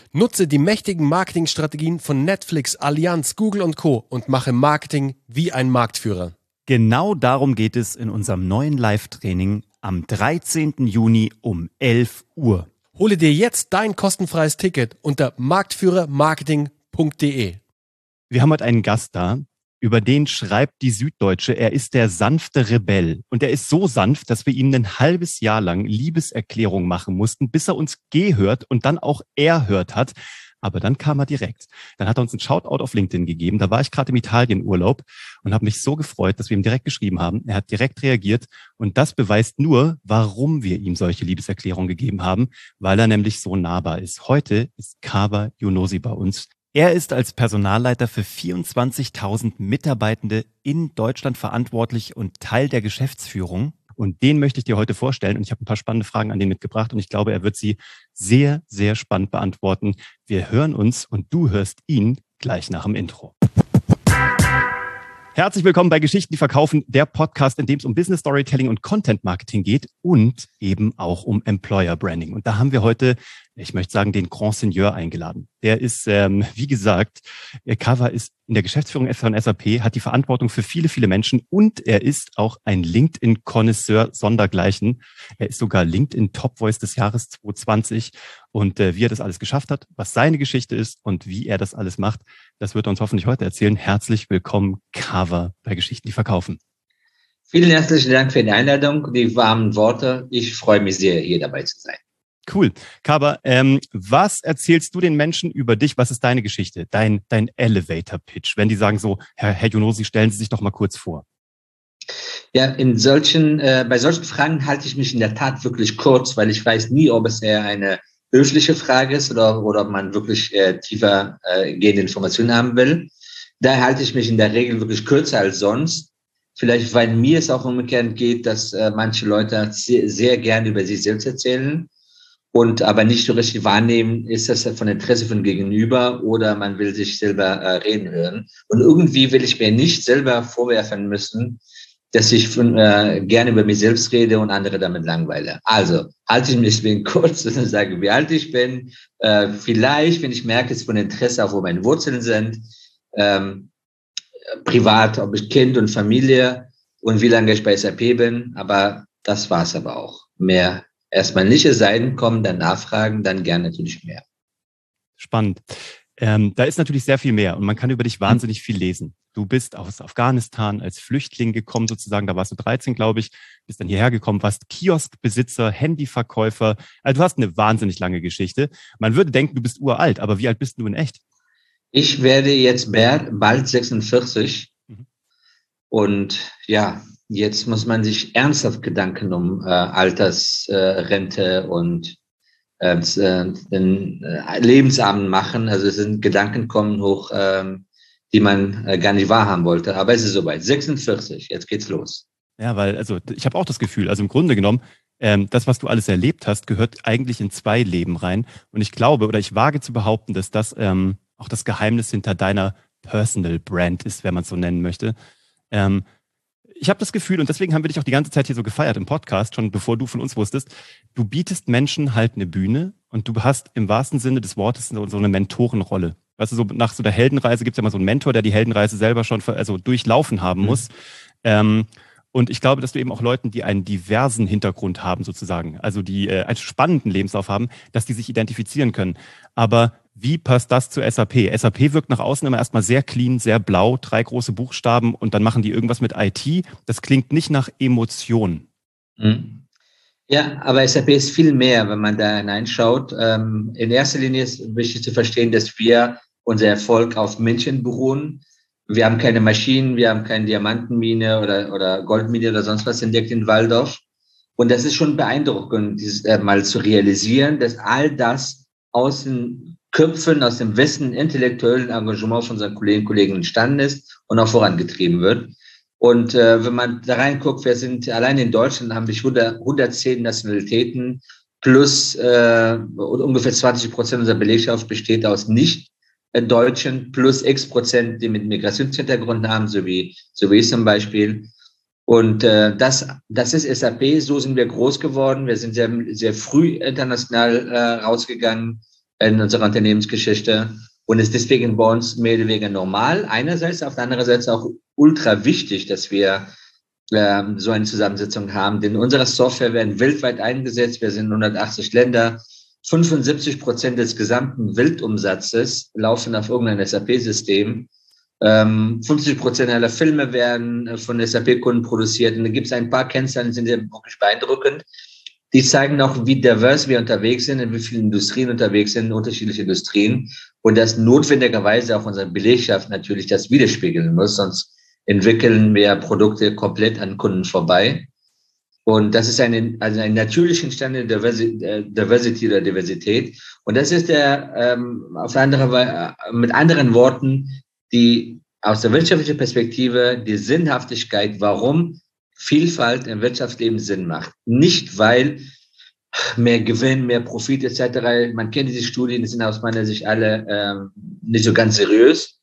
Nutze die mächtigen Marketingstrategien von Netflix, Allianz, Google und Co. und mache Marketing wie ein Marktführer. Genau darum geht es in unserem neuen Live-Training am 13. Juni um 11 Uhr. Hole dir jetzt dein kostenfreies Ticket unter marktführermarketing.de. Wir haben heute einen Gast da, über den schreibt die Süddeutsche, er ist der sanfte Rebell. Und er ist so sanft, dass wir ihm ein halbes Jahr lang Liebeserklärung machen mussten, bis er uns gehört und dann auch erhört hat. Aber dann kam er direkt. Dann hat er uns einen Shoutout auf LinkedIn gegeben. Da war ich gerade im Italienurlaub und habe mich so gefreut, dass wir ihm direkt geschrieben haben. Er hat direkt reagiert und das beweist nur, warum wir ihm solche Liebeserklärungen gegeben haben, weil er nämlich so nahbar ist. Heute ist Kaveh Younosi bei uns. Er ist als Personalleiter für 24.000 Mitarbeitende in Deutschland verantwortlich und Teil der Geschäftsführung. Und den möchte ich dir heute vorstellen. Und ich habe ein paar spannende Fragen an den mitgebracht. Und ich glaube, er wird sie sehr, sehr spannend beantworten. Wir hören uns und du hörst ihn gleich nach dem Intro. Herzlich willkommen bei Geschichten, die verkaufen, der Podcast, in dem es um Business Storytelling und Content Marketing geht und eben auch um Employer Branding. Und da haben wir heute, ich möchte sagen, den Grand Seigneur eingeladen. Der ist, wie gesagt, Kaveh ist in der Geschäftsführung von SAP, hat die Verantwortung für viele, viele Menschen und er ist auch ein LinkedIn-Connoisseur sondergleichen. Er ist sogar LinkedIn Top Voice des Jahres 2020 und wie er das alles geschafft hat, was seine Geschichte ist und wie er das alles macht, das wird er uns hoffentlich heute erzählen. Herzlich willkommen, Kaveh, bei Geschichten, die verkaufen. Vielen herzlichen Dank für die Einladung, die warmen Worte. Ich freue mich sehr, hier dabei zu sein. Cool. Kaveh, was erzählst du den Menschen über dich? Was ist deine Geschichte? Dein Elevator-Pitch? Wenn die sagen so, Herr Younosi, stellen Sie sich doch mal kurz vor. Ja, bei solchen Fragen halte ich mich in der Tat wirklich kurz, weil ich weiß nie, ob es eher eine höfliche Frage ist oder ob man wirklich tiefer gehende Informationen haben will. Daher halte ich mich in der Regel wirklich kürzer als sonst. Vielleicht, weil mir es auch umgekehrt geht, dass manche Leute sehr, sehr gerne über sich selbst erzählen und aber nicht so richtig wahrnehmen, ist das von Interesse von Gegenüber oder man will sich selber reden hören. Und irgendwie will ich mir nicht selber vorwerfen müssen, dass ich gerne über mich selbst rede und andere damit langweile. Also halte ich mich deswegen kurz und sage, wie alt ich bin. Vielleicht, wenn ich merke, es ist von Interesse, auch wo meine Wurzeln sind, privat, ob ich Kind und Familie und wie lange ich bei SAP bin. Aber das war's aber auch. Mehr erstmal nicht, es sei denn, kommen, dann nachfragen, dann gerne natürlich mehr. Spannend. Da ist natürlich sehr viel mehr und man kann über dich wahnsinnig viel lesen. Du bist aus Afghanistan als Flüchtling gekommen sozusagen, da warst du 13, glaube ich, bist dann hierher gekommen, warst Kioskbesitzer, Handyverkäufer. Also du hast eine wahnsinnig lange Geschichte. Man würde denken, du bist uralt, aber wie alt bist du in echt? Ich werde jetzt bald 46 und ja, jetzt muss man sich ernsthaft Gedanken um Altersrente und den Lebensabend machen. Also es sind Gedanken kommen hoch, die man gar nicht wahrhaben wollte. Aber es ist soweit. 46, jetzt geht's los. Ja, weil ich habe auch das Gefühl, also im Grunde genommen, das, was du alles erlebt hast, gehört eigentlich in 2 Leben rein. Und ich glaube, oder ich wage zu behaupten, dass das auch das Geheimnis hinter deiner Personal Brand ist, wenn man es so nennen möchte. Ich habe das Gefühl, und deswegen haben wir dich auch die ganze Zeit hier so gefeiert im Podcast, schon bevor du von uns wusstest, du bietest Menschen halt eine Bühne und du hast im wahrsten Sinne des Wortes so eine Mentorenrolle. Weißt du, so nach so der Heldenreise gibt es ja immer so einen Mentor, der die Heldenreise selber schon durchlaufen haben muss. Und ich glaube, dass du eben auch Leuten, die einen diversen Hintergrund haben sozusagen, also die einen spannenden Lebenslauf haben, dass die sich identifizieren können. Aber wie passt das zu SAP? SAP wirkt nach außen immer erstmal sehr clean, sehr blau, 3 große Buchstaben und dann machen die irgendwas mit IT. Das klingt nicht nach Emotion. Ja, aber SAP ist viel mehr, wenn man da hineinschaut. In erster Linie ist wichtig zu verstehen, dass wir unser Erfolg auf Menschen beruhen. Wir haben keine Maschinen, wir haben keine Diamantenmine oder Goldmine oder sonst was entdeckt in Walldorf. Und das ist schon beeindruckend, mal zu realisieren, dass all das aus den Köpfen, aus dem besten intellektuellen Engagement von unseren Kolleginnen und Kollegen entstanden ist und auch vorangetrieben wird. Und wenn man da reinguckt, wir sind allein in Deutschland, haben wir 110 Nationalitäten plus ungefähr 20% unserer Belegschaft besteht aus Nicht-Deutschen plus X%, die mit Migrationshintergrund haben, so wie ich zum Beispiel. Und das ist SAP, so sind wir groß geworden. Wir sind sehr, sehr früh international rausgegangen. in unserer Unternehmensgeschichte und ist deswegen bei uns mehr oder weniger normal. Einerseits, auf der anderen Seite auch ultra wichtig, dass wir so eine Zusammensetzung haben, denn unsere Software werden weltweit eingesetzt. Wir sind in 180 Länder. 75% des gesamten Weltumsatzes laufen auf irgendein SAP-System. 50% aller Filme werden von SAP-Kunden produziert. Und da gibt es ein paar Kennzahlen, die sind wirklich beeindruckend. Die zeigen auch, wie divers wir unterwegs sind, in wie vielen Industrien unterwegs sind, unterschiedliche Industrien. Und dass notwendigerweise auch unsere Belegschaft natürlich das widerspiegeln muss, sonst entwickeln wir Produkte komplett an Kunden vorbei. Und das ist ein natürlich entstandene Diversity oder Diversität. Und das ist mit anderen Worten, die aus der wirtschaftlichen Perspektive die Sinnhaftigkeit, warum Vielfalt im Wirtschaftsleben Sinn macht. Nicht, weil mehr Gewinn, mehr Profit etc. Man kennt diese Studien, die sind aus meiner Sicht alle nicht so ganz seriös.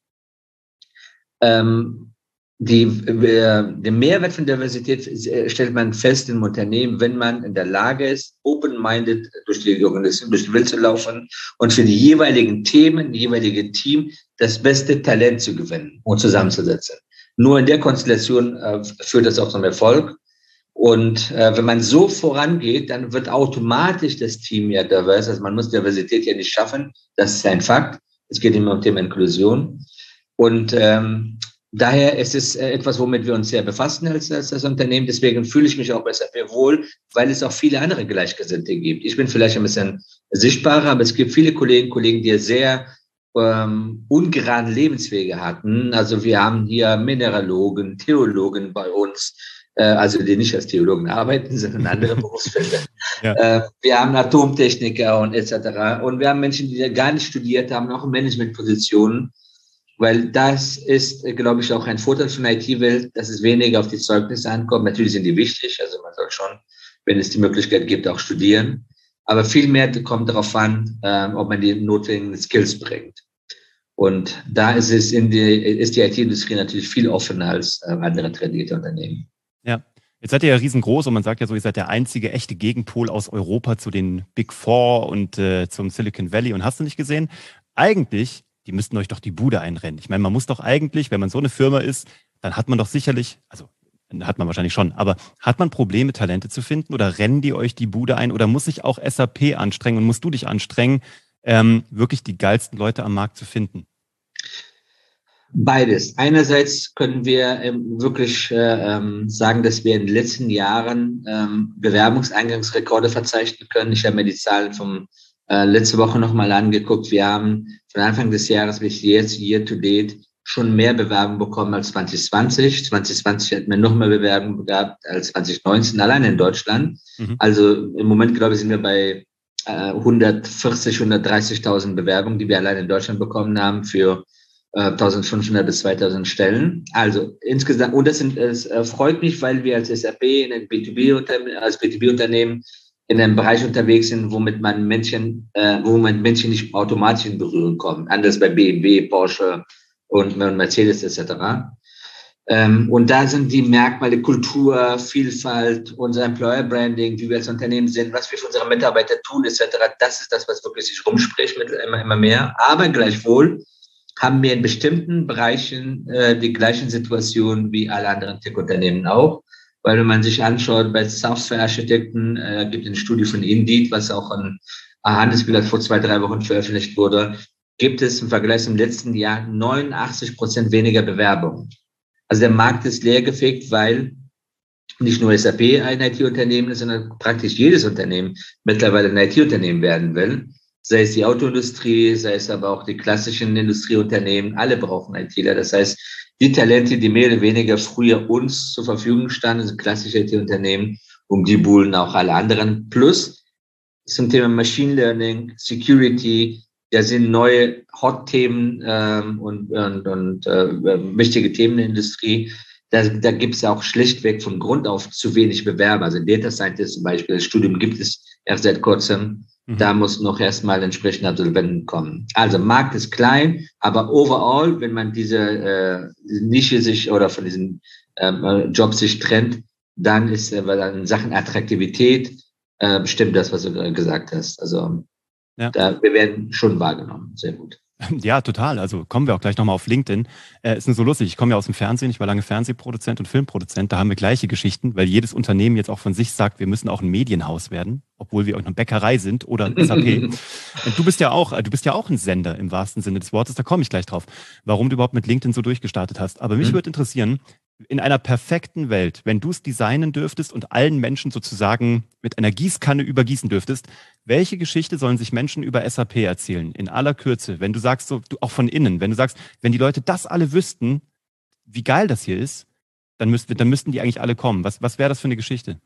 Den Mehrwert von Diversität stellt man fest im Unternehmen, wenn man in der Lage ist, open-minded durch die Organisation, durch die Welt zu laufen und für die jeweiligen Themen, die jeweilige Team das beste Talent zu gewinnen und zusammenzusetzen. Nur in der Konstellation führt das auch zum Erfolg. Und wenn man so vorangeht, dann wird automatisch das Team ja divers. Also man muss Diversität ja nicht schaffen. Das ist ein Fakt. Es geht immer um Thema Inklusion. Und daher ist es etwas, womit wir uns sehr befassen als das Unternehmen. Deswegen fühle ich mich auch bei SAP wohl, weil es auch viele andere Gleichgesinnte gibt. Ich bin vielleicht ein bisschen sichtbarer, aber es gibt viele Kollegen, die sehr ungeraden Lebenswege hatten. Also wir haben hier Mineralogen, Theologen bei uns, also die nicht als Theologen arbeiten, sondern andere Berufsfelder. Ja. Wir haben Atomtechniker und etc. Und wir haben Menschen, die gar nicht studiert haben, auch in Managementpositionen. Weil das ist, glaube ich, auch ein Vorteil von der IT-Welt, dass es weniger auf die Zeugnisse ankommt. Natürlich sind die wichtig, also man soll schon, wenn es die Möglichkeit gibt, auch studieren. Aber viel mehr kommt darauf an, ob man die notwendigen Skills bringt. Und da ist die IT-Industrie natürlich viel offener als andere tradierte Unternehmen. Ja, jetzt seid ihr ja riesengroß und man sagt ja so, ihr seid der einzige echte Gegenpol aus Europa zu den Big Four und zum Silicon Valley und hast du nicht gesehen? Eigentlich, die müssten euch doch die Bude einrennen. Ich meine, man muss doch eigentlich, wenn man so eine Firma ist, dann hat man doch sicherlich, also hat man wahrscheinlich schon, aber hat man Probleme, Talente zu finden oder rennen die euch die Bude ein oder muss sich auch SAP anstrengen und musst du dich anstrengen, wirklich die geilsten Leute am Markt zu finden? Beides. Einerseits können wir wirklich sagen, dass wir in den letzten Jahren Bewerbungseingangsrekorde verzeichnen können. Ich habe mir die Zahlen vom letzte Woche nochmal angeguckt. Wir haben von Anfang des Jahres bis jetzt, year to date, schon mehr Bewerbungen bekommen als 2020. 2020 hatten wir noch mehr Bewerbungen gehabt als 2019, allein in Deutschland. Mhm. Also im Moment, glaube ich, sind wir bei 140.000, 130.000 Bewerbungen, die wir allein in Deutschland bekommen haben für 1.500 bis 2.000 Stellen. Also insgesamt, und das freut mich, weil wir als SAP als B2B-Unternehmen in einem Bereich unterwegs sind, wo man Menschen nicht automatisch in Berührung kommen. Anders bei BMW, Porsche und Mercedes etc. Und da sind die Merkmale Kultur, Vielfalt, unser Employer Branding, wie wir als Unternehmen sind, was wir für unsere Mitarbeiter tun etc. Das ist das, was wirklich sich rumspricht mit immer mehr. Aber gleichwohl haben wir in bestimmten Bereichen die gleichen Situationen wie alle anderen Tech-Unternehmen auch. Weil wenn man sich anschaut, bei Software-Architekten gibt es eine Studie von Indeed, was auch an Handelsblatt vor 2-3 Wochen veröffentlicht wurde, gibt es im Vergleich zum letzten Jahr 89% weniger Bewerbungen. Also der Markt ist leergefegt, weil nicht nur SAP ein IT-Unternehmen ist, sondern praktisch jedes Unternehmen mittlerweile ein IT-Unternehmen werden will. Sei es die Autoindustrie, sei es aber auch die klassischen Industrieunternehmen, alle brauchen ITler. Das heißt, die Talente, die mehr oder weniger früher uns zur Verfügung standen, sind klassische IT-Unternehmen, die buhlen auch alle anderen. Plus zum Thema Machine Learning, Security, da sind neue Hot-Themen und wichtige Themen in der Industrie. Da gibt es auch schlichtweg von Grund auf zu wenig Bewerber. Also Data Scientist zum Beispiel, das Studium gibt es erst seit kurzem. Da muss noch erstmal entsprechend Absolventen kommen. Also Markt ist klein, aber overall, wenn man diese Nische sich oder von diesen Jobs sich trennt, dann ist in Sachen Attraktivität bestimmt das, was du gesagt hast. Also Ja. Wir werden schon wahrgenommen. Sehr gut. Ja, total. Also kommen wir auch gleich nochmal auf LinkedIn. Ist nur so lustig. Ich komme ja aus dem Fernsehen. Ich war lange Fernsehproduzent und Filmproduzent. Da haben wir gleiche Geschichten, weil jedes Unternehmen jetzt auch von sich sagt, wir müssen auch ein Medienhaus werden, obwohl wir auch eine Bäckerei sind oder ein SAP. Und du bist ja auch ein Sender im wahrsten Sinne des Wortes. Da komme ich gleich drauf, warum du überhaupt mit LinkedIn so durchgestartet hast. Aber mich würde interessieren, in einer perfekten Welt, wenn du es designen dürftest und allen Menschen sozusagen mit einer Gießkanne übergießen dürftest, welche Geschichte sollen sich Menschen über SAP erzählen? In aller Kürze, wenn du sagst, so, du auch von innen, wenn du sagst, wenn die Leute das alle wüssten, wie geil das hier ist, dann müssten die eigentlich alle kommen. Was wäre das für eine Geschichte?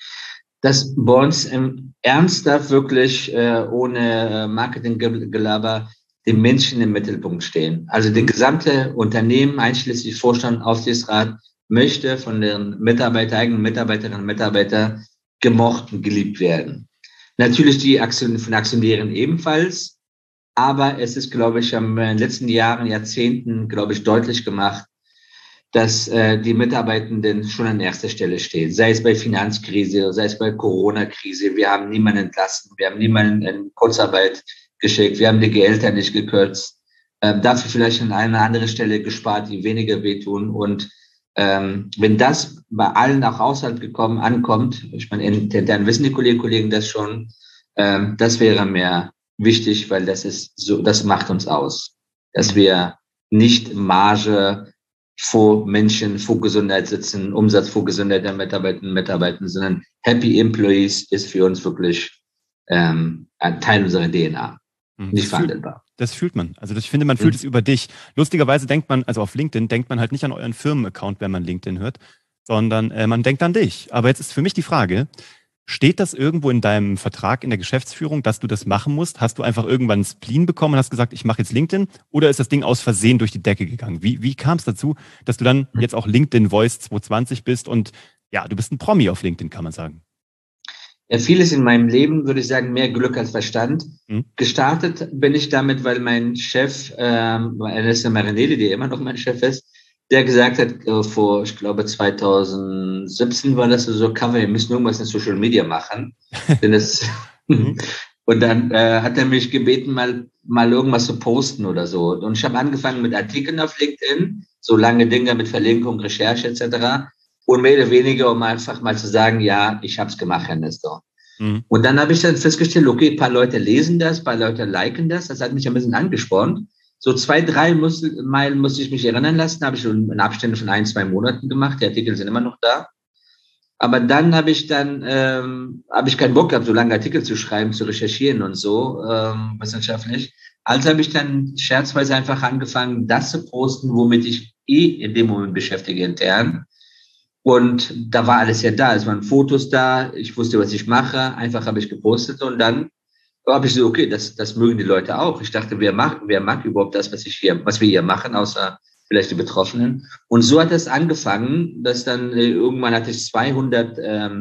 Dass bei uns ernsthaft wirklich ohne Marketinggelaber die Menschen im Mittelpunkt stehen. Also das gesamte Unternehmen, einschließlich Vorstand, Aufsichtsrat, möchte von den eigenen Mitarbeiterinnen und Mitarbeitern gemocht und geliebt werden. Natürlich die von Aktionären ebenfalls, aber es ist, glaube ich, in den letzten Jahren, Jahrzehnten, glaube ich, deutlich gemacht, dass die Mitarbeitenden schon an erster Stelle stehen. Sei es bei Finanzkrise, sei es bei Corona-Krise. Wir haben niemanden entlassen, wir haben niemanden in Kurzarbeit geschickt, wir haben die Gehälter nicht gekürzt, dafür vielleicht an einer anderen Stelle gespart, die weniger wehtun. Und wenn das bei allen nach Haushalt ankommt, ich meine, intern wissen die Kolleginnen und Kollegen das schon, das wäre mir wichtig, weil das macht uns aus, dass wir nicht Marge vor Menschen, vor Gesundheit sitzen, Umsatz vor Gesundheit der Mitarbeiterinnen und Mitarbeiter, sondern Happy Employees ist für uns wirklich ein Teil unserer DNA. Nicht verhandelbar. Das fühlt man. Also ich finde, man fühlt es über dich. Lustigerweise denkt man, also auf LinkedIn denkt man halt nicht an euren Firmenaccount, wenn man LinkedIn hört, sondern man denkt an dich. Aber jetzt ist für mich die Frage, steht das irgendwo in deinem Vertrag in der Geschäftsführung, dass du das machen musst? Hast du einfach irgendwann einen Spleen bekommen und hast gesagt, ich mache jetzt LinkedIn? Oder ist das Ding aus Versehen durch die Decke gegangen? Wie kam es dazu, dass du dann jetzt auch LinkedIn Voice 2020 bist und ja, du bist ein Promi auf LinkedIn, kann man sagen? Ja, vieles in meinem Leben, würde ich sagen, mehr Glück als Verstand. Gestartet bin ich damit, weil mein Chef, Ernesto Marinelli, der immer noch mein Chef ist, der gesagt hat, ich glaube 2017 war das so, wir müssen irgendwas in Social Media machen. Denn das, und dann hat er mich gebeten, mal irgendwas zu posten oder so. Und ich habe angefangen mit Artikeln auf LinkedIn, so lange Dinge mit Verlinkung, Recherche etc., und mehr oder weniger, um einfach mal zu sagen, ja, ich habe es gemacht, Herr Nestor. Und dann habe ich dann festgestellt, okay, ein paar Leute lesen das, ein paar Leute liken das. Das hat mich ein bisschen angespornt. So 2-3 Mal musste ich mich erinnern lassen, habe ich schon in Abständen von 1-2 Monaten gemacht. Die Artikel sind immer noch da. Aber dann habe ich keinen Bock gehabt, so lange Artikel zu schreiben, zu recherchieren und so, wissenschaftlich. Also habe ich dann scherzweise einfach angefangen, das zu posten, womit ich in dem Moment beschäftige intern. Und da war alles ja da. Es waren Fotos da. Ich wusste, was ich mache. Einfach habe ich gepostet. Und dann habe ich so, okay, das mögen die Leute auch. Ich dachte, wer mag überhaupt das, was wir hier machen, außer vielleicht die Betroffenen. Und so hat es angefangen, dass dann irgendwann hatte ich 200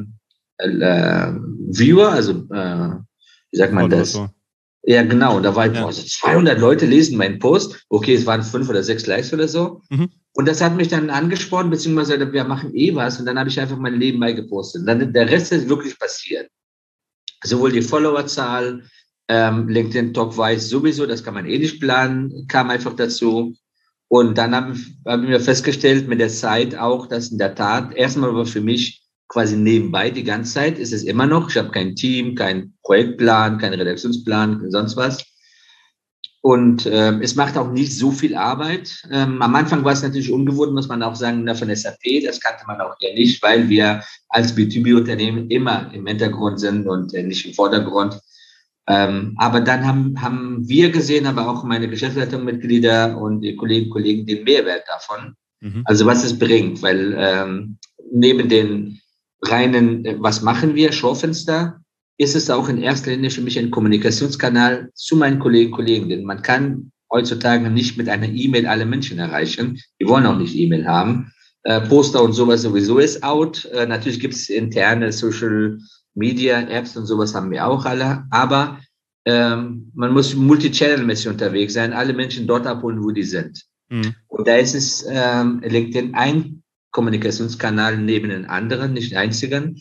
Viewer, also wie sagt man das? So. Ja, genau. Da war also 200 Leute lesen meinen Post. Okay, es waren 5 oder 6 Likes oder so. Und das hat mich dann angesprochen, beziehungsweise wir machen was. Und dann habe ich einfach mein Leben beigepostet. Dann der Rest ist wirklich passiert. Sowohl die Followerzahl, LinkedIn Talk weiß sowieso, das kann man eh nicht planen, kam einfach dazu. Und dann haben wir festgestellt mit der Zeit auch, dass in der Tat, erstmal war für mich quasi nebenbei die ganze Zeit, ist es immer noch. Ich habe kein Team, keinen Projektplan, keinen Redaktionsplan, sonst was. Und es macht auch nicht so viel Arbeit. Am Anfang war es natürlich ungewohnt, muss man auch sagen, von SAP. Das kannte man auch ja nicht, weil wir als B2B-Unternehmen immer im Hintergrund sind und nicht im Vordergrund. Aber dann haben wir gesehen, aber auch meine Geschäftsleitungsmitglieder und die Kolleginnen und Kollegen den Mehrwert davon. Also was es bringt, weil neben den reinen, was machen wir, Schaufenster, ist es auch in erster Linie für mich ein Kommunikationskanal zu meinen Kolleginnen und Kollegen. Denn man kann heutzutage nicht mit einer E-Mail alle Menschen erreichen. Die wollen auch nicht E-Mail haben. Poster und sowas sowieso ist out. Natürlich gibt es interne Social Media Apps und sowas haben wir auch alle. Aber man muss multi-channel-mäßig unterwegs sein, alle Menschen dort abholen, wo die sind. Und da ist es LinkedIn ein Kommunikationskanal neben den anderen, nicht den einzigen.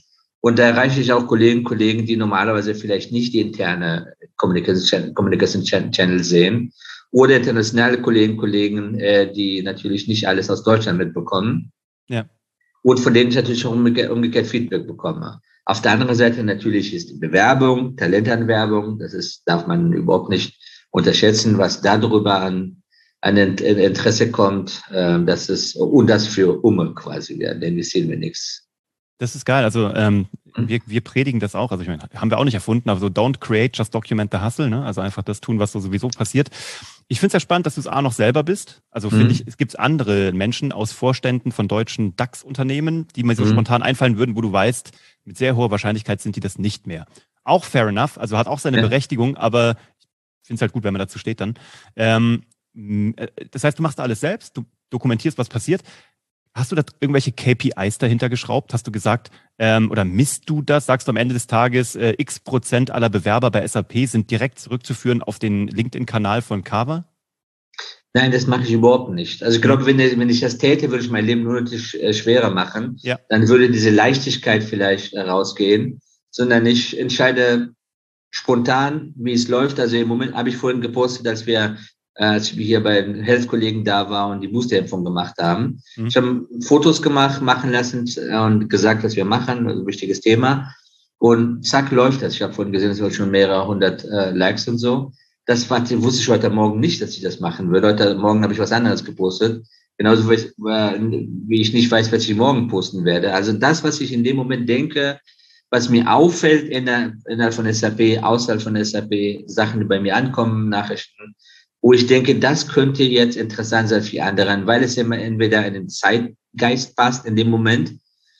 Und da erreiche ich auch Kollegen, die normalerweise vielleicht nicht die interne Communication Channel sehen oder internationale Kollegen, die natürlich nicht alles aus Deutschland mitbekommen. Ja. Und von denen ich natürlich auch umgekehrt Feedback bekomme. Auf der anderen Seite natürlich ist die Bewerbung, Talentanwerbung, darf man überhaupt nicht unterschätzen, was darüber an Interesse kommt, und das für Umme quasi, denn wir sehen wir nichts. Das ist geil. Also wir predigen das auch. Also ich meine, haben wir auch nicht erfunden, aber so don't create, just document the hustle. Ne? Also einfach das tun, was so sowieso passiert. Ich finde es ja spannend, dass du es noch selber bist. Also finde ich, es gibt andere Menschen aus Vorständen von deutschen DAX-Unternehmen, die mir so spontan einfallen würden, wo du weißt, mit sehr hoher Wahrscheinlichkeit sind die das nicht mehr. Auch fair enough, also hat auch seine Berechtigung, aber ich finde es halt gut, wenn man dazu steht dann. Das heißt, du machst alles selbst, du dokumentierst, was passiert. Hast du da irgendwelche KPIs dahinter geschraubt? Hast du gesagt, oder misst du das? Sagst du am Ende des Tages, x% aller Bewerber bei SAP sind direkt zurückzuführen auf den LinkedIn-Kanal von Carver? Nein, das mache ich überhaupt nicht. Also ich glaube, wenn ich das täte, würde ich mein Leben nur schwerer machen. Ja. Dann würde diese Leichtigkeit vielleicht rausgehen, sondern ich entscheide spontan, wie es läuft. Also im Moment habe ich vorhin gepostet, als wir hier bei den Health-Kollegen da waren und die Boosterimpfung gemacht haben. Ich habe Fotos machen lassen und gesagt, was wir machen, also ein wichtiges Thema. Und zack, läuft das. Ich habe vorhin gesehen, es waren schon mehrere hundert Likes und so. Wusste ich heute Morgen nicht, dass ich das machen würde. Heute Morgen habe ich was anderes gepostet. Genauso wie ich nicht weiß, was ich morgen posten werde. Also das, was ich in dem Moment denke, was mir auffällt innerhalb von SAP, außerhalb von SAP, Sachen, die bei mir ankommen, Nachrichten, wo ich denke, das könnte jetzt interessant sein für die anderen, weil es immer entweder in den Zeitgeist passt in dem Moment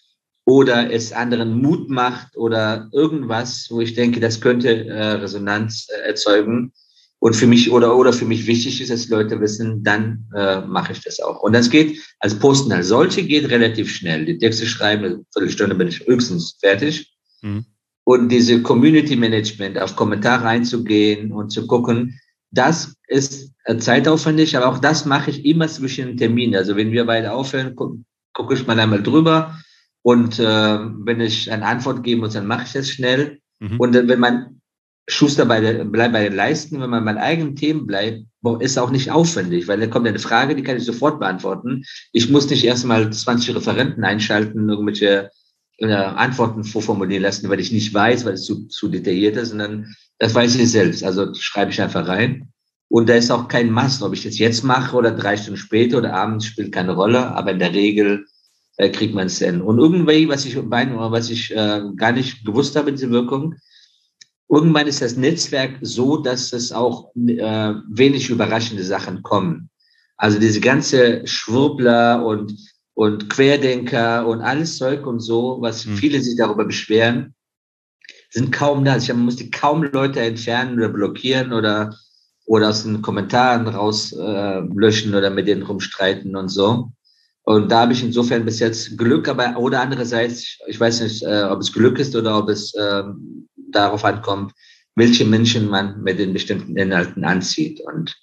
oder es anderen Mut macht oder irgendwas, wo ich denke, das könnte Resonanz erzeugen und für mich oder für mich wichtig ist, dass Leute wissen, dann mache ich das auch. Und das geht, als Posten als solche geht relativ schnell. Die Texte schreiben, eine Viertelstunde bin ich höchstens fertig. Und diese Community Management, auf Kommentare einzugehen und zu gucken, das ist zeitaufwendig, aber auch das mache ich immer zwischen den Terminen. Also wenn wir beide aufhören, gucke ich mal einmal drüber und wenn ich eine Antwort geben muss, dann mache ich das schnell. Und wenn man Schuster bleibt bei den Leisten, wenn man bei eigenen Themen bleibt, ist auch nicht aufwendig, weil da kommt eine Frage, die kann ich sofort beantworten. Ich muss nicht erstmal 20 Referenten einschalten, irgendwelche Antworten vorformulieren lassen, weil ich nicht weiß, weil es zu detailliert ist, sondern das weiß ich selbst. Also schreibe ich einfach rein. Und da ist auch kein Must, ob ich das jetzt mache oder 3 Stunden später oder abends, spielt keine Rolle. Aber in der Regel kriegt man es hin. Und irgendwie, was ich gar nicht gewusst habe, diese Wirkung, irgendwann ist das Netzwerk so, dass es auch wenig überraschende Sachen kommen. Also diese ganze Schwurbler und Querdenker und alles Zeug und so, was viele sich darüber beschweren, sind kaum da. Man muss die kaum Leute entfernen oder blockieren oder aus den Kommentaren rauslöschen oder mit denen rumstreiten und so. Und da habe ich insofern bis jetzt Glück, aber oder andererseits, ich weiß nicht, ob es Glück ist oder ob es darauf ankommt, welche Menschen man mit den bestimmten Inhalten anzieht. Und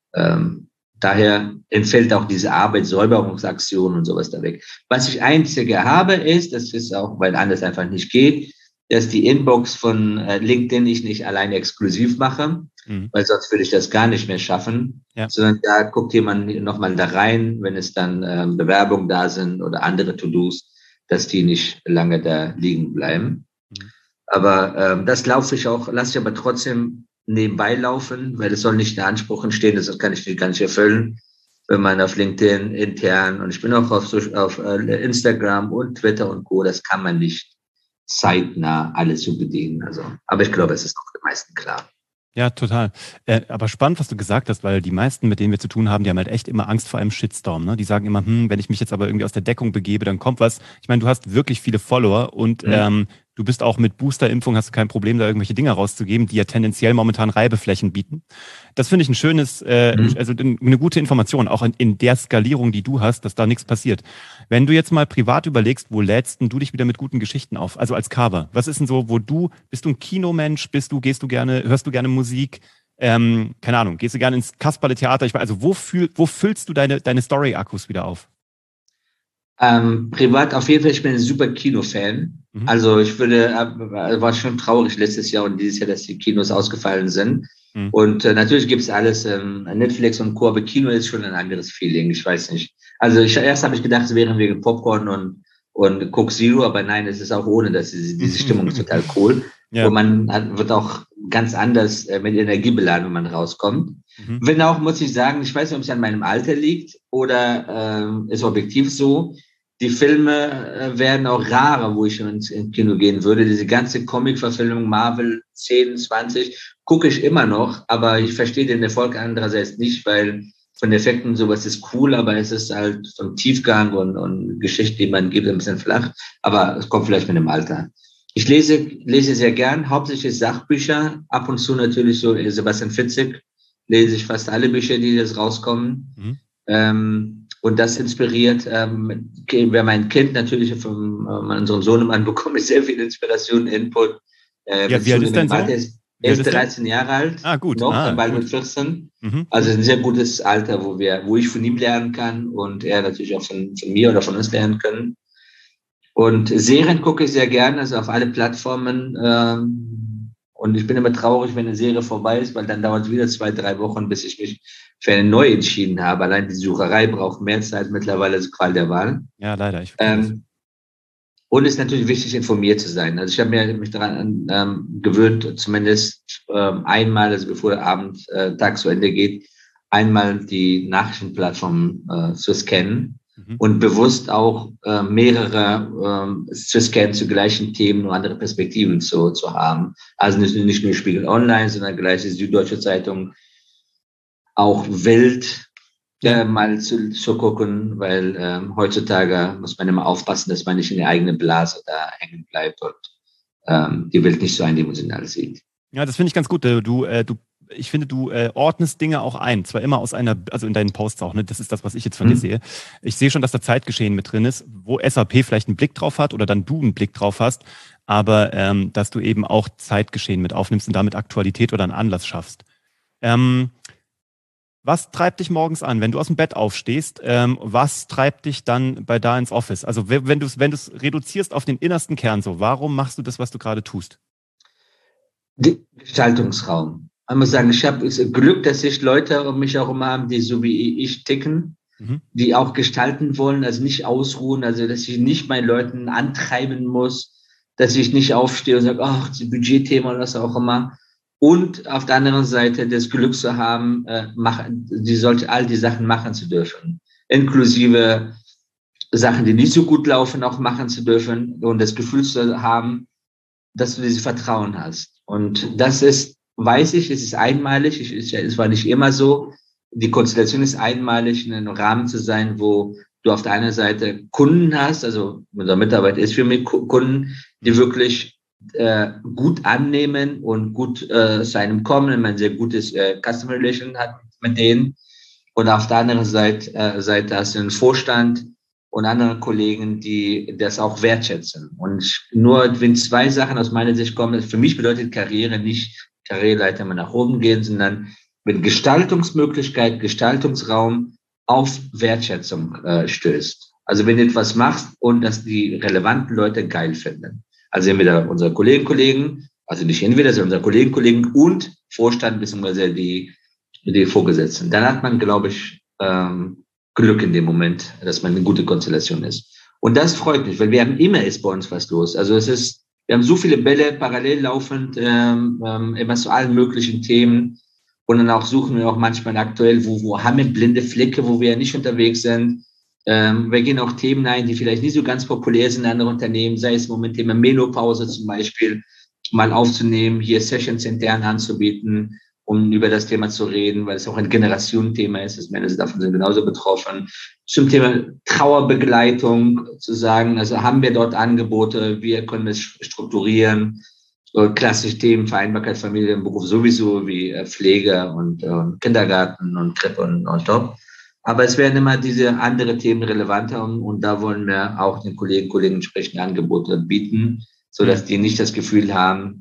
daher entfällt auch diese Arbeitssäuberungsaktion und sowas da weg. Was ich einzige habe, ist, das ist auch, weil anders einfach nicht geht, dass die Inbox von LinkedIn ich nicht alleine exklusiv mache, weil sonst würde ich das gar nicht mehr schaffen, sondern da guckt jemand nochmal da rein, wenn es dann Bewerbungen da sind oder andere To-Dos, dass die nicht lange da liegen bleiben. Aber das lasse ich aber trotzdem nebenbei laufen, weil es soll nicht der Anspruch entstehen, das kann ich gar nicht erfüllen, wenn man auf LinkedIn intern und ich bin auch auf Instagram und Twitter und Co., das kann man nicht zeitnah alles zu bedienen. Also, aber ich glaube, es ist doch den meisten klar. Ja, total. Aber spannend, was du gesagt hast, weil die meisten, mit denen wir zu tun haben, die haben halt echt immer Angst vor einem Shitstorm. Ne? Die sagen immer, wenn ich mich jetzt aber irgendwie aus der Deckung begebe, dann kommt was. Ich meine, du hast wirklich viele Follower und du bist auch mit Boosterimpfung, hast du kein Problem, da irgendwelche Dinge rauszugeben, die ja tendenziell momentan Reibeflächen bieten. Das finde ich ein schönes, also eine gute Information, auch in der Skalierung, die du hast, dass da nichts passiert. Wenn du jetzt mal privat überlegst, wo lädst du dich wieder mit guten Geschichten auf? Also als Carver. Was ist denn so, bist du ein Kinomensch? Hörst du gerne Musik? Keine Ahnung, gehst du gerne ins Kasperle-Theater? Also wo füllst du deine Story-Akkus wieder auf? Privat auf jeden Fall, ich bin ein super Kino-Fan. Mhm. Also ich war schon traurig letztes Jahr und dieses Jahr, dass die Kinos ausgefallen sind. Mhm. Und natürlich gibt's alles, Netflix und Co., aber Kino ist schon ein anderes Feeling, ich weiß nicht. Also erst habe ich gedacht, es wären wegen Popcorn und Coke Zero, aber nein, es ist auch ohne, dass diese Stimmung ist total cool. Ja. Und wird auch ganz anders mit Energie beladen, wenn man rauskommt. Mhm. Wenn auch, muss ich sagen, ich weiß nicht, ob es an meinem Alter liegt oder ist objektiv so, die Filme werden auch rarer, wo ich ins Kino gehen würde. Diese ganze Comic-Verfilmung, Marvel 10, 20, gucke ich immer noch, aber ich verstehe den Erfolg andererseits nicht, weil von Effekten und sowas ist cool, aber es ist halt vom Tiefgang und Geschichte, die man gibt, ein bisschen flach. Aber es kommt vielleicht mit dem Alter. Ich lese sehr gern, hauptsächlich Sachbücher, ab und zu natürlich so Sebastian Fitzek, lese ich fast alle Bücher, die jetzt rauskommen. Mhm. Und das inspiriert, wer mein Kind natürlich von unserem Sohnemann bekomme ich sehr viel Inspiration, Input. Ja, wie alt ist dein Sohn? Er ist 13 Jahre alt, gut. noch, bald Gut. mit 14. Mhm. Also ein sehr gutes Alter, wo ich von ihm lernen kann und er natürlich auch von mir oder von uns lernen können. Und Serien gucke ich sehr gerne, also auf alle Plattformen. Und ich bin immer traurig, wenn eine Serie vorbei ist, weil dann dauert es wieder 2, 3 Wochen, bis ich mich für eine neue entschieden habe. Allein die Sucherei braucht mehr Zeit mittlerweile, ist Qual der Wahl. Ja, leider. Ich verstehe das. Und es ist natürlich wichtig, informiert zu sein. Also ich habe mich daran gewöhnt, zumindest einmal, also bevor der Tag zu Ende geht, einmal die Nachrichtenplattform zu scannen. Mhm. Und bewusst auch mehrere zu scannen zu gleichen Themen und andere Perspektiven zu haben. Also nicht nur Spiegel Online, sondern gleich die Süddeutsche Zeitung, auch Welt mal zu gucken, weil heutzutage muss man immer aufpassen, dass man nicht in der eigenen Blase da hängen bleibt und die Welt nicht so eindimensional sieht. Ja, das finde ich ganz gut. Ich finde, du ordnest Dinge auch ein. Zwar immer also in deinen Posts auch, ne? Das ist das, was ich jetzt von dir sehe. Ich sehe schon, dass da Zeitgeschehen mit drin ist, wo SAP vielleicht einen Blick drauf hat oder dann du einen Blick drauf hast, aber dass du eben auch Zeitgeschehen mit aufnimmst und damit Aktualität oder einen Anlass schaffst. Was treibt dich morgens an, wenn du aus dem Bett aufstehst? Was treibt dich dann da ins Office? Also wenn du es reduzierst auf den innersten Kern, so, warum machst du das, was du gerade tust? Gestaltungsraum. Ich muss sagen, ich habe Glück, dass ich Leute um mich herum habe, die so wie ich ticken, die auch gestalten wollen, also nicht ausruhen, also dass ich nicht meinen Leuten antreiben muss, dass ich nicht aufstehe und sage, ach, das Budgetthema oder was auch immer. Und auf der anderen Seite das Glück zu haben, all die Sachen machen zu dürfen, inklusive Sachen, die nicht so gut laufen, auch machen zu dürfen und das Gefühl zu haben, dass du dieses Vertrauen hast. Und das ist, weiß ich, es ist einmalig. Es war nicht immer so. Die Konstellation ist einmalig, in einem Rahmen zu sein, wo du auf der einen Seite Kunden hast, also unser Mitarbeiter ist für mich Kunden, die wirklich gut annehmen und gut zu einem kommen, wenn man ein sehr gutes Customer Relation hat mit denen. Und auf der anderen Seite hast du einen Vorstand und andere Kollegen, die das auch wertschätzen. Und nur wenn 2 Sachen aus meiner Sicht kommen, für mich bedeutet Karriere nicht Karriereleiter mal nach oben gehen, sondern mit Gestaltungsmöglichkeit, Gestaltungsraum auf Wertschätzung stößt. Also wenn du etwas machst und das die relevanten Leute geil finden. Also entweder unsere Kollegen, also nicht entweder, sondern unsere Kollegen und Vorstand bzw. die Vorgesetzten. Dann hat man, glaube ich, Glück in dem Moment, dass man eine gute Konstellation ist. Und das freut mich, weil wir haben immer ist bei uns was los. Also wir haben so viele Bälle parallel laufend, immer zu allen möglichen Themen. Und dann auch suchen wir auch manchmal aktuell, wo haben wir blinde Flecke, wo wir ja nicht unterwegs sind. Wir gehen auch Themen ein, die vielleicht nicht so ganz populär sind in anderen Unternehmen, sei es im Moment Thema Menopause zum Beispiel, mal aufzunehmen, hier Sessions intern anzubieten, um über das Thema zu reden, weil es auch ein Generationenthema ist. Das Männer davon sind genauso betroffen. Zum Thema Trauerbegleitung zu sagen, also haben wir dort Angebote, wir können es strukturieren. Klassische Themen, Vereinbarkeit, Familie und Beruf sowieso, wie Pflege und Kindergarten und Krippe und Top. Aber es werden immer diese andere Themen relevanter und da wollen wir auch den Kollegen entsprechende Angebote bieten, sodass die nicht das Gefühl haben,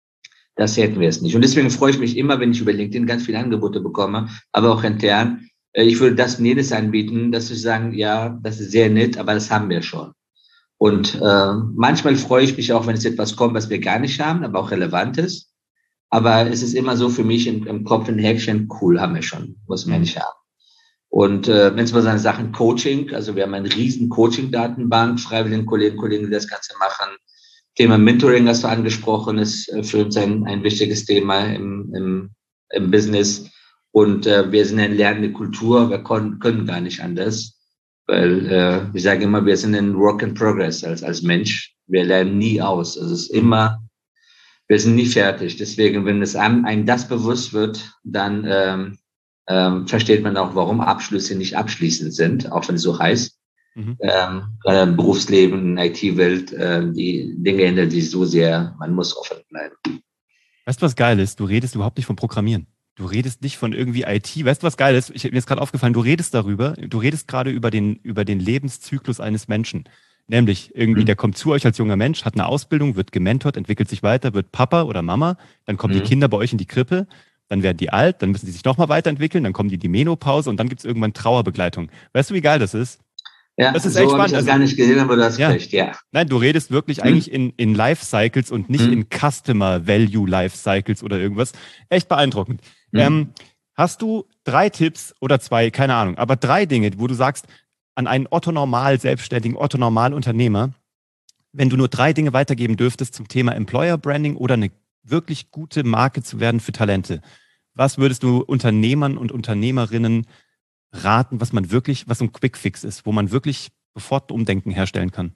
das hätten wir es nicht. Und deswegen freue ich mich immer, wenn ich über LinkedIn ganz viele Angebote bekomme, aber auch intern, ich würde das und jenes anbieten, dass sie sagen, ja, das ist sehr nett, aber das haben wir schon. Und manchmal freue ich mich auch, wenn es etwas kommt, was wir gar nicht haben, aber auch relevant ist. Aber es ist immer so für mich im Kopf ein Häkchen, cool, haben wir schon, muss man nicht haben. Und wenn es mal so Sachen Coaching, also wir haben eine riesen Coaching-Datenbank, freiwilligen Kollegen, die das Ganze machen. Thema Mentoring hast du angesprochen, ist für uns ein wichtiges Thema im Business. Und wir sind eine lernende Kultur, wir können gar nicht anders. Weil ich sage immer, wir sind in Work in Progress als Mensch. Wir lernen nie aus. Also es ist immer, wir sind nie fertig. Deswegen, wenn es einem das bewusst wird, dann versteht man auch, warum Abschlüsse nicht abschließend sind, auch wenn es so heißt. Gerade im Berufsleben, in der IT-Welt, die Dinge ändern sich so sehr, man muss offen bleiben. Weißt du, was geil ist? Du redest überhaupt nicht vom Programmieren. Du redest nicht von irgendwie IT. Weißt du, was geil ist? Mir ist gerade aufgefallen, du redest gerade über den Lebenszyklus eines Menschen. Nämlich irgendwie, der kommt zu euch als junger Mensch, hat eine Ausbildung, wird gementort, entwickelt sich weiter, wird Papa oder Mama, dann kommen die Kinder bei euch in die Krippe, dann werden die alt, dann müssen die sich nochmal weiterentwickeln, dann kommen die in die Menopause und dann gibt es irgendwann Trauerbegleitung. Weißt du, wie geil das ist? Ja, das ist so echt habe ich spannend. das gar nicht gesehen, aber du hast recht, ja. Nein, du redest wirklich eigentlich in Life-Cycles und nicht in Customer-Value-Life-Cycles oder irgendwas. Echt beeindruckend. Hast du 3 Tipps oder 2, keine Ahnung, aber 3 Dinge, wo du sagst, an einen Otto-Normal-Selbstständigen, Otto-Normal-Unternehmer, wenn du nur 3 Dinge weitergeben dürftest zum Thema Employer-Branding oder eine wirklich gute Marke zu werden für Talente, was würdest du Unternehmern und Unternehmerinnen raten, was so ein Quick-Fix ist, wo man wirklich sofort Umdenken herstellen kann?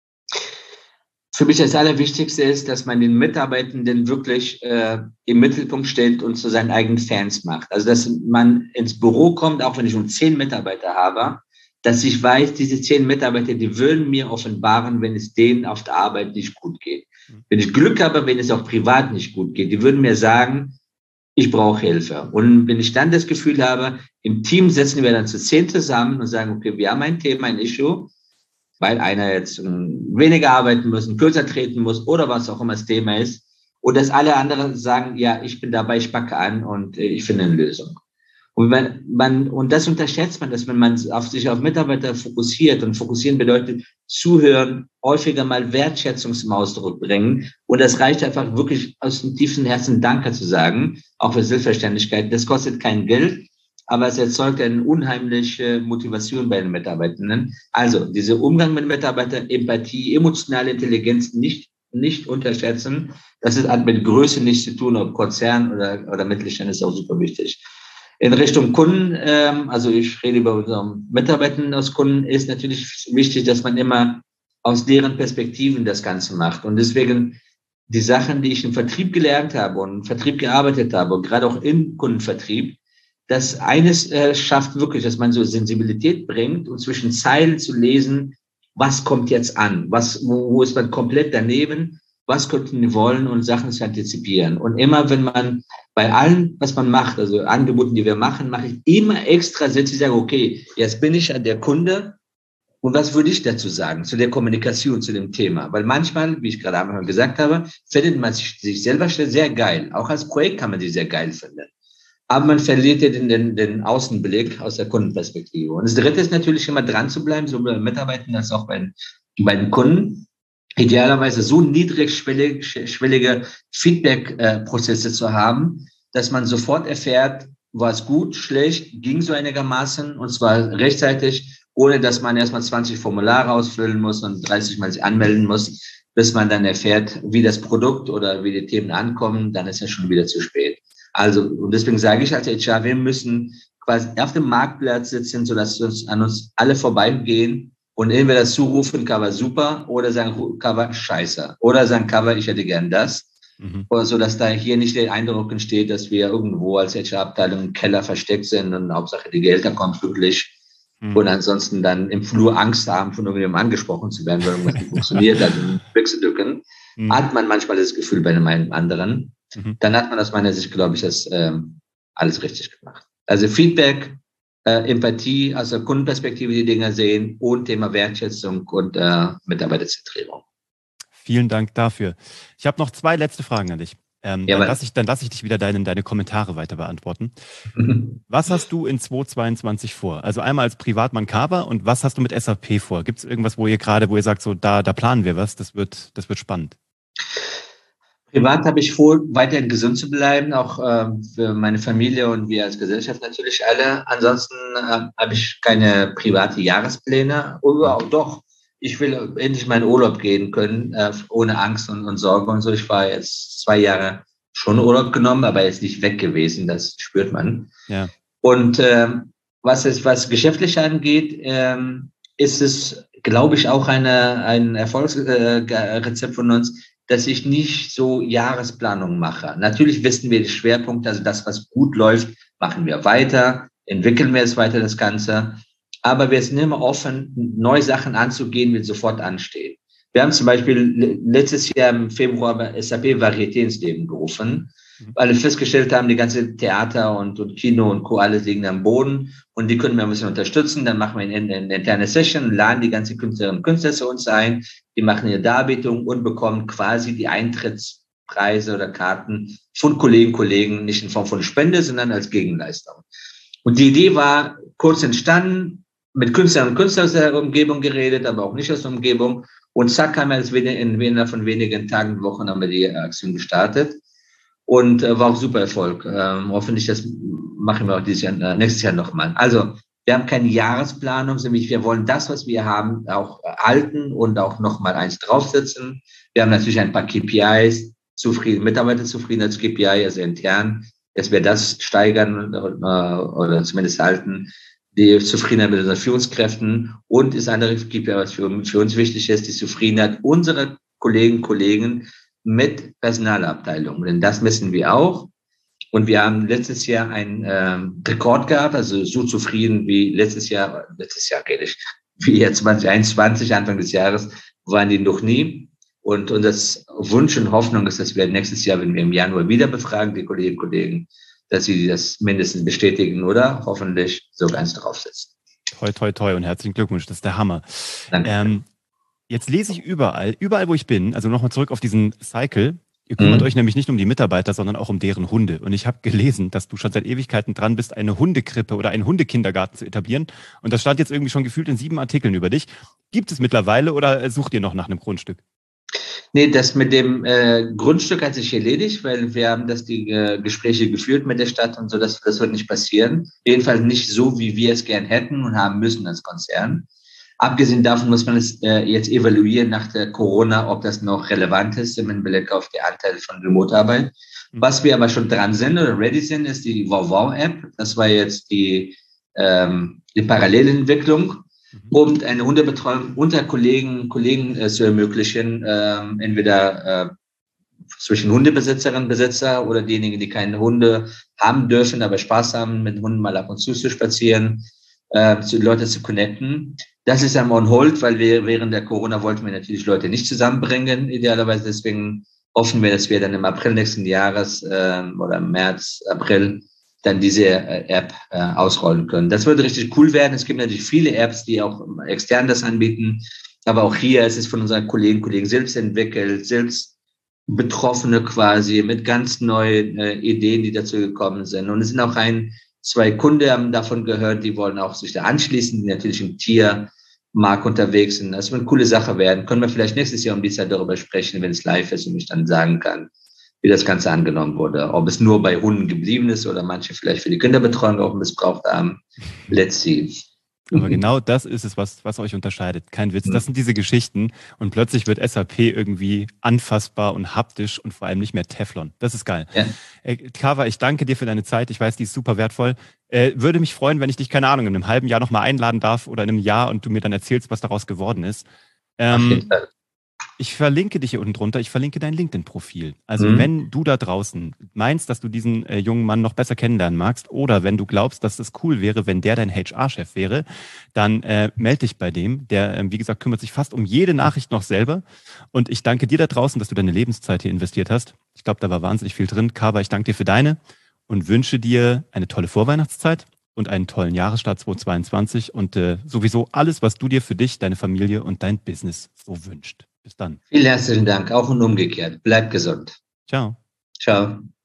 Für mich das Allerwichtigste ist, dass man den Mitarbeitenden wirklich im Mittelpunkt stellt und zu seinen eigenen Fans macht. Also, dass man ins Büro kommt, auch wenn ich nur 10 Mitarbeiter habe, dass ich weiß, diese 10 Mitarbeiter, die würden mir offenbaren, wenn es denen auf der Arbeit nicht gut geht. Wenn ich Glück habe, wenn es auch privat nicht gut geht, die würden mir sagen, ich brauche Hilfe. Und wenn ich dann das Gefühl habe, im Team setzen wir dann zu 10 zusammen und sagen, okay, wir haben ein Thema, ein Issue, weil einer jetzt weniger arbeiten muss, kürzer treten muss oder was auch immer das Thema ist. Und dass alle anderen sagen, ja, ich bin dabei, ich packe an und ich finde eine Lösung. Und und das unterschätzt man, dass wenn man sich auf Mitarbeiter fokussiert, und fokussieren bedeutet zuhören, häufiger mal Wertschätzung zum Ausdruck bringen. Und das reicht einfach wirklich aus dem tiefsten Herzen Danke zu sagen, auch für Selbstverständlichkeit. Das kostet kein Geld, aber es erzeugt eine unheimliche Motivation bei den Mitarbeitenden. Also dieser Umgang mit Mitarbeitern, Empathie, emotionale Intelligenz nicht unterschätzen. Das hat mit Größe nichts zu tun, ob Konzern oder Mittelstand, ist auch super wichtig. In Richtung Kunden, also ich rede über unsere Mitarbeiter aus Kunden, ist natürlich wichtig, dass man immer aus deren Perspektiven das Ganze macht. Und deswegen die Sachen, die ich im Vertrieb gelernt habe und im Vertrieb gearbeitet habe und gerade auch im Kundenvertrieb, das eines schafft wirklich, dass man so Sensibilität bringt und zwischen Zeilen zu lesen, was kommt jetzt an, wo ist man komplett daneben, was könnten die wollen und Sachen zu antizipieren. Und immer, wenn man bei allem, was man macht, also Angeboten, die wir machen, mache ich immer extra Sätze, ich sage, okay, jetzt bin ich an der Kunde und was würde ich dazu sagen, zu der Kommunikation, zu dem Thema? Weil manchmal, wie ich gerade am Anfang gesagt habe, findet man sich selber sehr geil. Auch als Projekt kann man sich sehr geil finden. Aber man verliert ja den Außenblick aus der Kundenperspektive. Und das Dritte ist natürlich immer dran zu bleiben, sowohl bei Mitarbeitern als auch bei den Kunden. Idealerweise so niedrigschwellige Feedback-Prozesse zu haben, dass man sofort erfährt, war es gut, schlecht, ging so einigermaßen und zwar rechtzeitig, ohne dass man erstmal 20 Formulare ausfüllen muss und 30 Mal sich anmelden muss, bis man dann erfährt, wie das Produkt oder wie die Themen ankommen, dann ist es schon wieder zu spät. Also, und deswegen sage ich als HR, wir müssen quasi auf dem Marktplatz sitzen, sodass an uns alle vorbeigehen und entweder zurufen, Cover super, oder sagen, Cover scheiße. Oder sagen, Cover, ich hätte gern das. Oder so, dass da hier nicht der Eindruck entsteht, dass wir irgendwo als HR-Abteilung im Keller versteckt sind und Hauptsache die Gelder kommen glücklich. Und ansonsten dann im Flur Angst haben, von irgendjemandem angesprochen zu werden, weil irgendwas nicht funktioniert, also Wechseldücken. Hat man manchmal das Gefühl bei einem anderen. Dann hat man aus meiner Sicht, glaube ich, das alles richtig gemacht. Also Feedback, Empathie, aus der Kundenperspektive die Dinge sehen und Thema Wertschätzung und Mitarbeiterzentrierung. Vielen Dank dafür. Ich habe noch 2 letzte Fragen an dich. Dann lass ich dich wieder deine Kommentare weiter beantworten. Was hast du in 2022 vor? Also einmal als Privatmann Carver und was hast du mit SAP vor? Gibt es irgendwas, wo ihr sagt, so da planen wir was, das wird spannend? Privat habe ich vor, weiterhin gesund zu bleiben, auch für meine Familie und wir als Gesellschaft natürlich alle. Ansonsten habe ich keine private Jahrespläne. Oder doch, ich will endlich meinen Urlaub gehen können, ohne Angst und Sorge und so. Ich war jetzt 2 Jahre schon Urlaub genommen, aber jetzt nicht weg gewesen, das spürt man. Ja. Und was geschäftlich angeht, ist es, glaube ich, auch ein Erfolgsrezept von uns, dass ich nicht so Jahresplanung mache. Natürlich wissen wir die Schwerpunkte, also das, was gut läuft, machen wir weiter, entwickeln wir es weiter, das Ganze. Aber wir sind immer offen, neue Sachen anzugehen, die sofort anstehen. Wir haben zum Beispiel letztes Jahr im Februar SAP Varieté ins Leben gerufen, weil wir festgestellt haben, die ganze Theater und Kino und Co. alles liegen am Boden und die können wir ein bisschen unterstützen. Dann machen wir eine interne Session, laden die ganzen Künstlerinnen und Künstler zu uns ein, die machen ihre Darbietung und bekommen quasi die Eintrittspreise oder Karten von Kollegen, nicht in Form von Spende, sondern als Gegenleistung. Und die Idee war kurz entstanden, mit Künstlerinnen und Künstlern aus der Umgebung geredet, aber auch nicht aus der Umgebung. Und zack, haben wir jetzt innerhalb von wenigen Tagen, Wochen haben wir die Aktion gestartet. Und war auch super Erfolg. Hoffentlich das machen wir auch nächstes Jahr nochmal. Also wir haben keine Jahresplanung, sondern wir wollen das, was wir haben, auch halten und auch nochmal eins draufsetzen. Wir haben natürlich ein paar KPIs, Mitarbeiterzufriedenheits-KPI, also intern, dass wir das steigern oder zumindest halten. Die Zufriedenheit mit unseren Führungskräften und ist andere KPI, was für uns wichtig ist, die Zufriedenheit unserer Kollegen mit Personalabteilung. Denn das messen wir auch. Und wir haben letztes Jahr einen Rekord gehabt, also so zufrieden wie letztes Jahr rede ich, wie jetzt 2021, Anfang des Jahres, waren die noch nie. Und das Wunsch und Hoffnung ist, dass wir nächstes Jahr, wenn wir im Januar wieder befragen, die Kolleginnen und Kollegen, dass sie das mindestens bestätigen oder hoffentlich sogar eins draufsetzen. Toi, toi, toi und herzlichen Glückwunsch, das ist der Hammer. Danke. Jetzt lese ich überall wo ich bin, also nochmal zurück auf diesen Cycle, ihr kümmert euch nämlich nicht um die Mitarbeiter, sondern auch um deren Hunde. Und ich habe gelesen, dass du schon seit Ewigkeiten dran bist, eine Hundekrippe oder einen Hundekindergarten zu etablieren. Und das stand jetzt irgendwie schon gefühlt in 7 Artikeln über dich. Gibt es mittlerweile oder sucht ihr noch nach einem Grundstück? Nee, das mit dem Grundstück hat sich erledigt, weil wir haben die Gespräche geführt mit der Stadt und so, das wird nicht passieren. Jedenfalls nicht so, wie wir es gern hätten und haben müssen als Konzern. Abgesehen davon muss man es jetzt evaluieren nach der Corona, ob das noch relevant ist im Hinblick auf die Anteile von Remote-Arbeit. Was wir aber schon dran sind oder ready sind, ist die Wow-Wow-App. Das war jetzt die Parallelentwicklung, um eine Hundebetreuung unter Kollegen zu ermöglichen, entweder zwischen Hundebesitzerinnen und Besitzer oder diejenigen, die keine Hunde haben dürfen, aber Spaß haben, mit Hunden mal ab und zu spazieren, Leute zu connecten. Das ist am on hold, weil wir während der Corona wollten wir natürlich Leute nicht zusammenbringen, idealerweise. Deswegen hoffen wir, dass wir dann im April nächsten Jahres oder im März, April dann diese App ausrollen können. Das würde richtig cool werden. Es gibt natürlich viele Apps, die auch extern das anbieten. Aber auch hier ist es von unseren Kollegen selbst entwickelt, selbst Betroffene quasi mit ganz neuen Ideen, die dazu gekommen sind. Und es sind auch 2 Kunden haben davon gehört, die wollen auch sich da anschließen, die natürlich im Tiermarkt unterwegs sind. Das wird eine coole Sache werden. Können wir vielleicht nächstes Jahr um die Zeit darüber sprechen, wenn es live ist und ich dann sagen kann, wie das Ganze angenommen wurde. Ob es nur bei Hunden geblieben ist oder manche vielleicht für die Kinderbetreuung auch missbraucht haben. Let's see. Aber genau das ist es, was euch unterscheidet. Kein Witz. Das sind diese Geschichten und plötzlich wird SAP irgendwie anfassbar und haptisch und vor allem nicht mehr Teflon. Das ist geil. Ja. Carver, ich danke dir für deine Zeit. Ich weiß, die ist super wertvoll. Würde mich freuen, wenn ich dich, keine Ahnung, in einem halben Jahr nochmal einladen darf oder in einem Jahr und du mir dann erzählst, was daraus geworden ist. Auf jeden Fall. Ich verlinke dich hier unten drunter, ich verlinke dein LinkedIn-Profil. Also wenn du da draußen meinst, dass du diesen jungen Mann noch besser kennenlernen magst oder wenn du glaubst, dass es cool wäre, wenn der dein HR-Chef wäre, dann melde dich bei dem. Der, wie gesagt, kümmert sich fast um jede Nachricht noch selber. Und ich danke dir da draußen, dass du deine Lebenszeit hier investiert hast. Ich glaube, da war wahnsinnig viel drin. Carver, ich danke dir für deine und wünsche dir eine tolle Vorweihnachtszeit und einen tollen Jahresstart 2022 und sowieso alles, was du dir für dich, deine Familie und dein Business so wünscht. Bis dann. Vielen herzlichen Dank, auch und umgekehrt. Bleibt gesund. Ciao. Ciao.